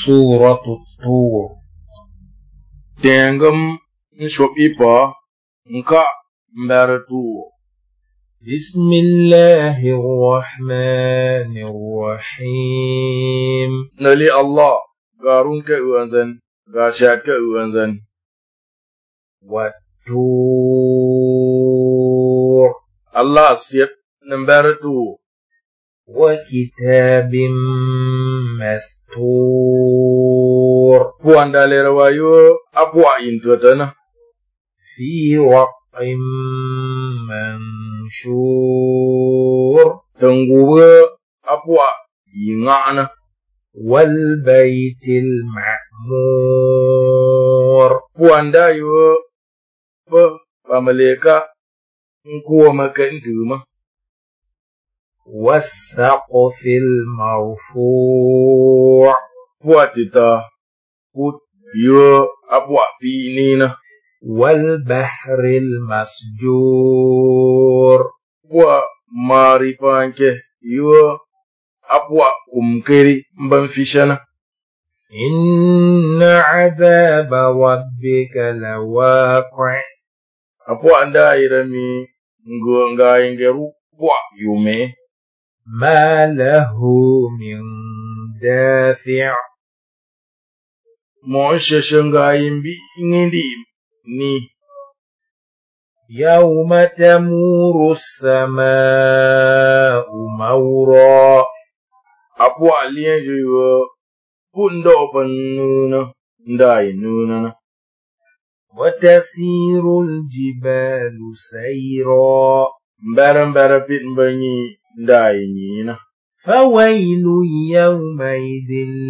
سورة الطور. Tengem nshwapipa nka mbaratu. بسم الله الرحمن الرحيم. Nali Allah garun ke uanzan, gashat ke uanzan. والطور. Allah siap nambaratu. وكتاب مسطور. Puan dalera wayo apwa intuatana. في رق منشور. Tengguwa apwa ingana. والبيت المعمور. Puan dayo pamaleka nkuwa makantuma. والسقف المرفوع. Puatita put yo apwa pinina. والبحر المسجور. Pua maripanke yo apwa kumkeri mbanfishana. إن عذاب ربك لواقع. Apwa ndairami ngaingeru pua yume. ما له من دافع. Monsheshengaimbi ngindi ni. يوم تمور السماء مورا. Apwa lienje yo pundo panuna ndai nunana. وتسير الجبال سيرا. Mbara pit mbanyi ndai nyina. فويل يومئذ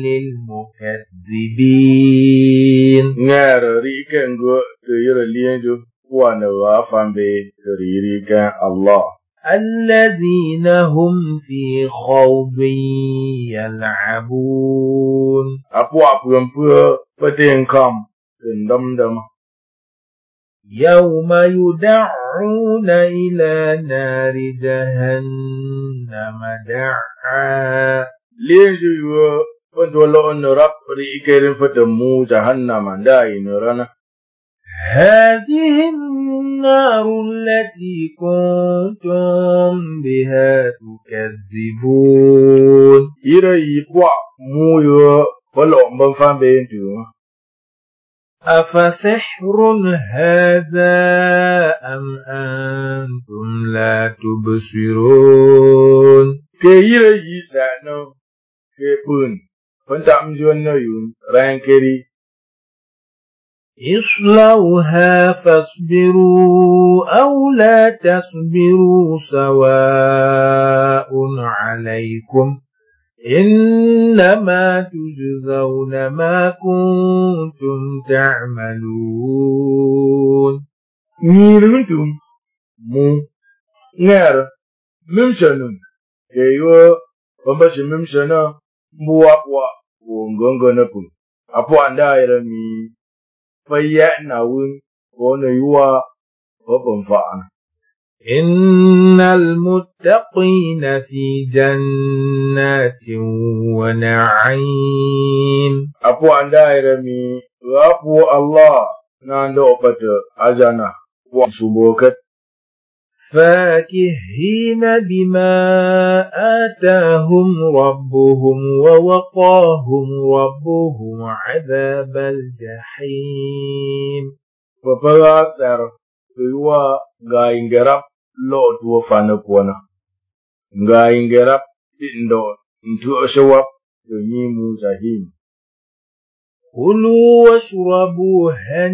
للمكذبين. Ngara rika ngo tuyira lienjo wana wafambe rika Allah. الذين هم في خوض يلعبون. Apwa pumpua patengkam kendam. يوم يدعون إلى نار جهنم دعا. Lienjo yo pandwala nerap rikerin fatamu jahannam ndai nerana. هذه النار التي كنتم بها تكذبون. Ira yipwa muyo palo mbamfambe ntu. أفسحر هذا أم أنتم لا تبصرون. Ke ira yisa no ke pun pantam juana yun rankeri. اصلوها فاصبروا أو لا تصبروا سواء عليكم إنما تجزون ما كنتم تعملون. Ngiruntum mu ngar mimshanun ke yo pambashi mimshana mbuwa ngongona pu. Apwa ndaira mi fayya wun kona yuwa babamfa'ana. إن المتقين في جنات ونعيم. Apwa ndaira mi wapu Allah nando pata ajana wa subokat. فاكهين بما آتاهم ربهم ووقاهم ربهم عذاب الجحيم. Papara sar yuwa ga ingerap Lord wo fana pona. Nga ingerap indo into ashawap yonyimu jahim. كلوا واشربوا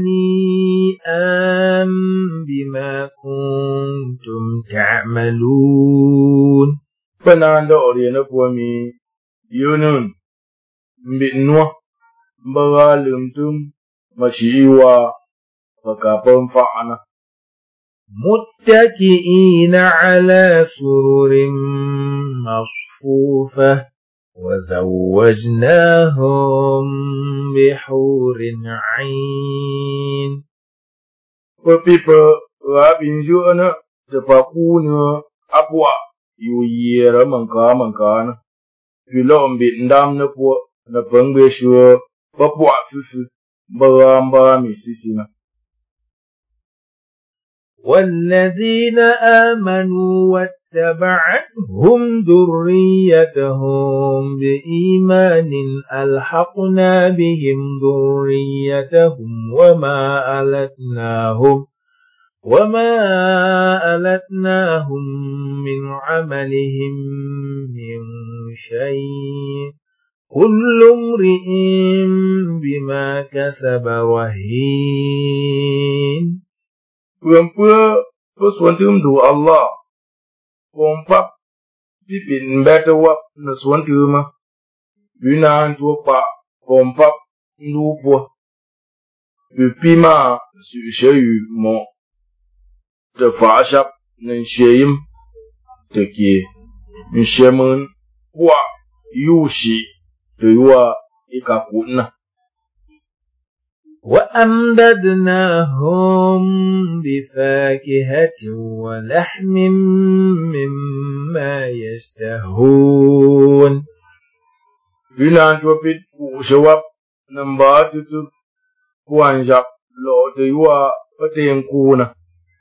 هنيئا بما كنتم تعملون. Pananda oriena puami yunun mbinwa mbaga lumtum mashiwa fakapam fa'ana. متكئين على سرر مصفوفة وزوجناهم بحور عين. Papipa rabinjuana tapakuna apwa yuyera mankana. Bilo mbindam na po na pengbe shuo papua fufu baramba misisina. والذين آمنوا واتبعتهم ذريتهم بإيمان ألحقنا بهم ذريتهم وما ألتناهم من عملهم من شيء كل امرئ بما كسب رهين. Pua peswantum do Allah pompa pipin better wap na swantuma bina to pa pompa ndupo pipima su shayu mo te fashap nan sheyim teke nshemun wa yushi te yuwa ikakuna. وأمددناهم بفاكهة ولحم مما يشتهون. Bina tupit shawap nambatutu kuanjap lo deyua patenkuna.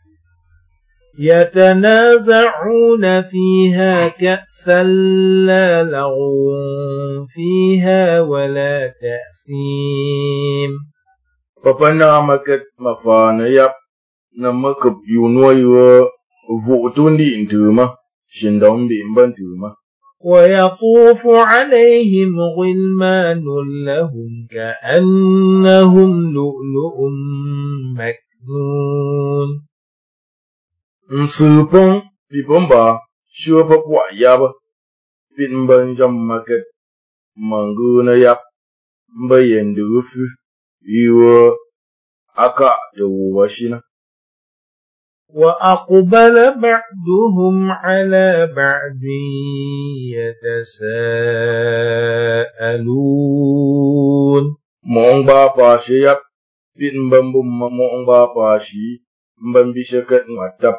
يتنازعون فيها كأسا لا لغو فيها ولا تأثيم. Papana maket mafana yap na makap yunwa yuwa vutundi intuma shindombi mbantuma. ويطوف عليهم غلمان لهم كأنهم لؤلؤ مكنون. Nsupong pipomba shua papua yaba pinban jam maket manguna yap mbayendufu yuwa aka dewashina. وأقبل بعضهم على بعض يتساءلون. Mongba pashi yap pinbambum mongba pashi mbambishakat ngatap.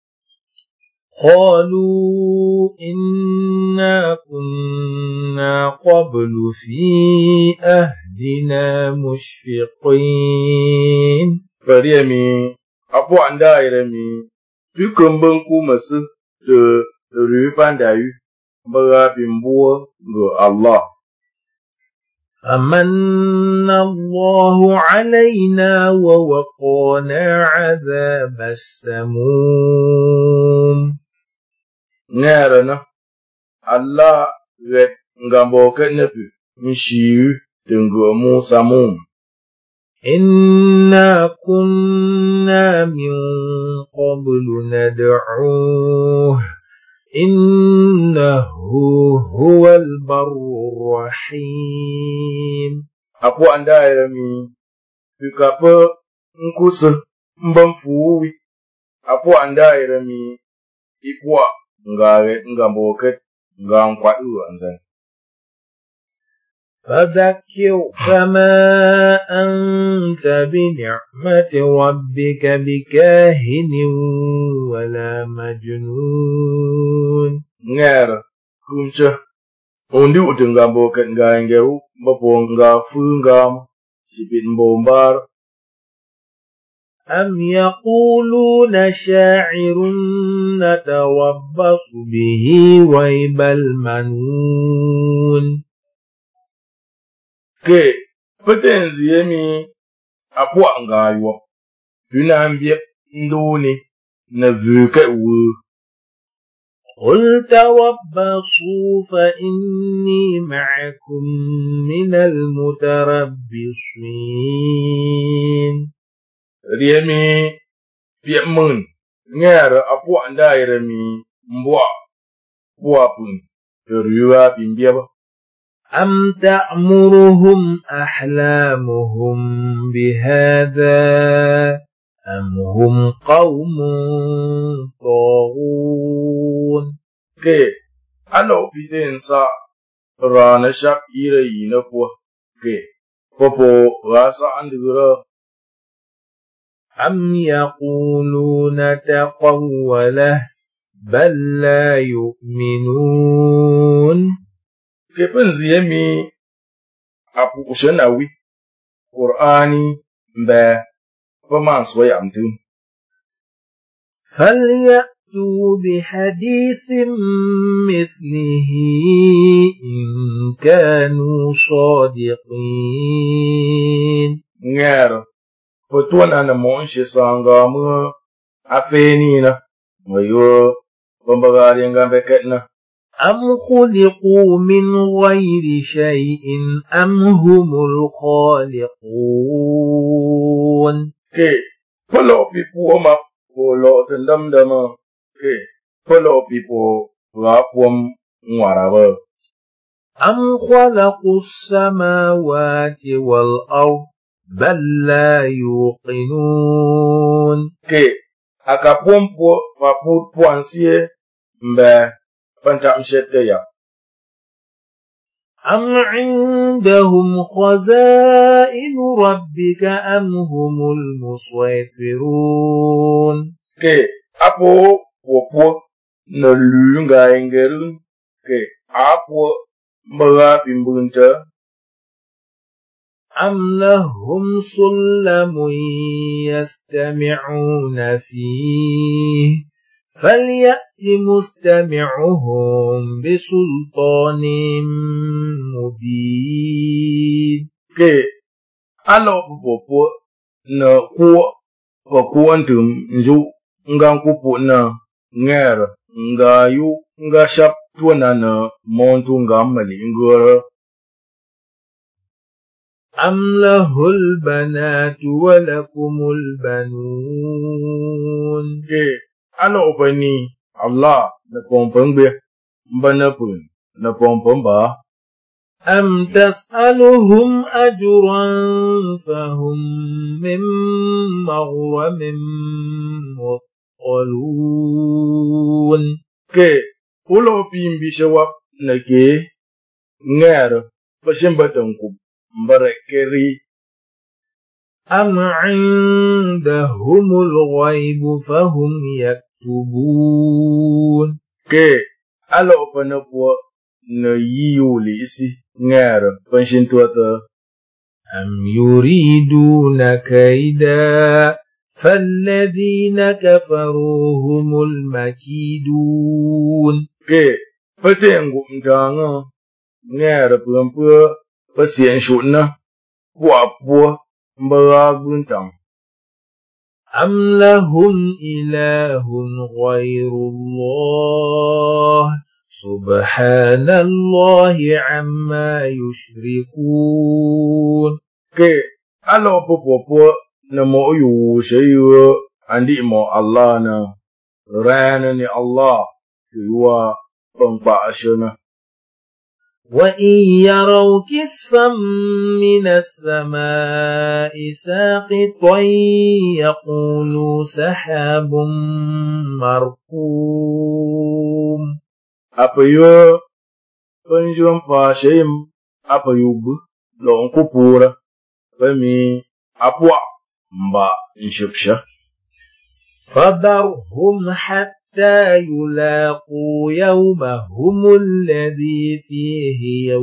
قالوا إنا كنا قبل في أهلنا مشفقين. Fariami apo anda irami tukumbangku masu de rupandayu barabimbo go Allah. فمن الله علينا ووقانا عذاب السموم. Ngarana Allah ret ngambo kenepu mishiu dengo mu samum. إنا كنا من قبل ندعوه إنه هو البر الرحيم. Apo anda irami tukapa nkusa mbamfuwi. Apo anda irami ipwa ngare ngambo ket ngamkwadu anzan. فذكر فما أنت بنعمة ربك بكاهن ولا مجنون. Ngara kumcha undi utengambo ket ngangeru mbapongga fungam sipin bombar. أم يقولون شاعر نتربص به ريب المنون. Ke potenzi yemi apwa ngaywa tunambye nduni na vuke wu. قل تربصوا فإني معكم من المتربصين. Riemi piamun ngara apwa ndairemi mbwa pun ruwa bimbiaba. أم تأمرهم أحلامهم بهذا أم هم قوم طاغون. Ke ano pitensa rana shak ira yinapwa ke popo rasa andura. أم يقولون تقوله بل لا يؤمنون. Ke penzi yemi apu ushenawi Qur'ani mbe faman swayamtu فليأتوا بحديث مثله إن كانوا صادقين nger potwana na monshi sanga mu afenina moyo bombagari ngambe ketna أم خلقوا من غير شيء أم هم الخالقون ke polo pipu ma polo tendam-dama ke polo pipu wapum ngwarabe أم خلقوا السماوات والأرض بل لا يوقنون ke akapumpo wapupu ansie mbe pantamsheteya أم عندهم خزائن ربك أم هم المسيطرون ke apo wopo na lunga ingerun ke apo mbaga pimbunta أم لهم سلم يستمعون فيه فليأت مستمعهم بسلطان مبين ke alo popo na kuwa antum nju ngan kupu na nger nga yu nga shap tuana na montu ngamali ngora أم له البنات ولكم البنون ke alo opani Allah na pompengbe mbana pun na pompomba أم تسألهم أجرا فهم من مغرم مثقلون ke ulo pimbi shawap na ke nger pashimbatanku mbarekeri أم عندهم الغيب فهم يكتبون ke alo opana po na yiyuli isi nger panshintuata أم يريدون كيدا فالذين كفروا هم المكيدون ke patengu mtanga nger pumpu pasien shutna po mbaraguntang أم لهم إله غير الله سبحان الله عما يشركون ke alo popo na mo yu shayu andi mo Allah na rana ni Allah yuwa pangpa ashana وإن يروا كسفا من السماء ساقطا يقولوا سحاب مركوم apa yo panjum pa shayim apa yubu lo kupura pami apwa mba nshipsha فذرهم حتى يلاقوا يومهم الذي فيه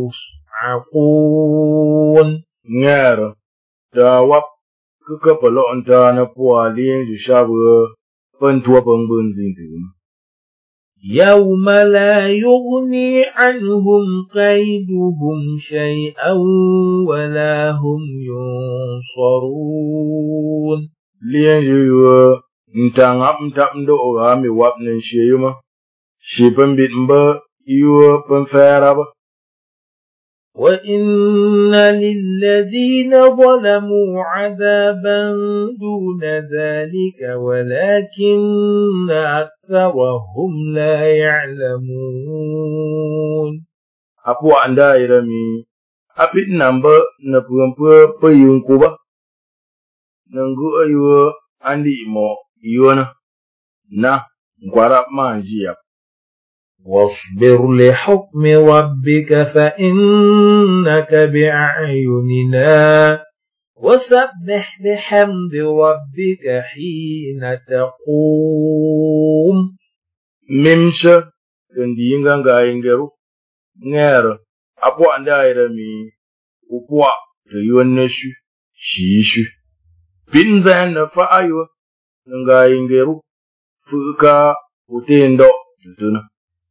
يصعقون ngar dawap kukapalo antana pualin jushabu pantua pangbunzin يوم لا يغني عنهم كيدهم شيئا ولا هم ينصرون lien yuwa ntangap ntap ndo ogami wap nen sheyuma shipan bitmba yuwa panferaba وإن للذين ظلموا عذابا دون ذلك ولكن أكثرهم لا يعلمون apu anda irami apit namba na puampa payungkuba nangu ayuwa andi mo yuwana na ngwarap manjia واصبر لحكم ربك فإنك بأعيننا وسبح بحمد ربك حين تقوم memsha kandi inga ingeru nger apu anda irami upwa te yuanneshu shishu pinzan na fa ayo nga ingeru fuka utendo tutuna.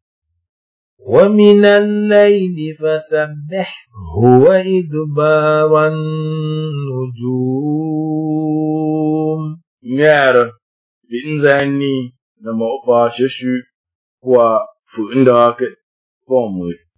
ومن الليل فسبحه وإدبار النجوم. Nyara pinzani na maupa shishu kwa fuinda ke pomwe.